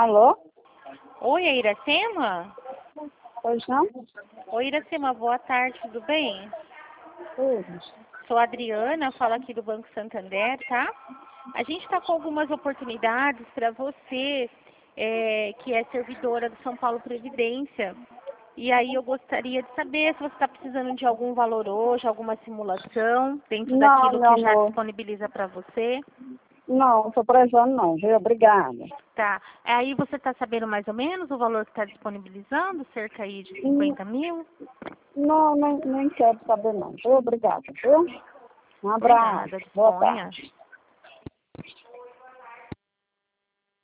Alô? Oi, é Iracema? Pois não? Oi, Iracema, boa tarde, tudo bem? Tudo. Sou a Adriana, falo aqui do Banco Santander, tá? A gente está com algumas oportunidades para você, que é servidora do São Paulo Previdência. E aí eu gostaria de saber se você está precisando de algum valor hoje, alguma simulação, dentro Não, daquilo meu que já amor. disponibiliza para você. Não, estou precisando não, viu? Obrigada. Tá. Aí você está sabendo mais ou menos o valor que está disponibilizando, cerca aí de 50 mil? Não, nem quero saber não, viu? Obrigada, viu? Um Por nada, abraço. Boa disponha. tarde.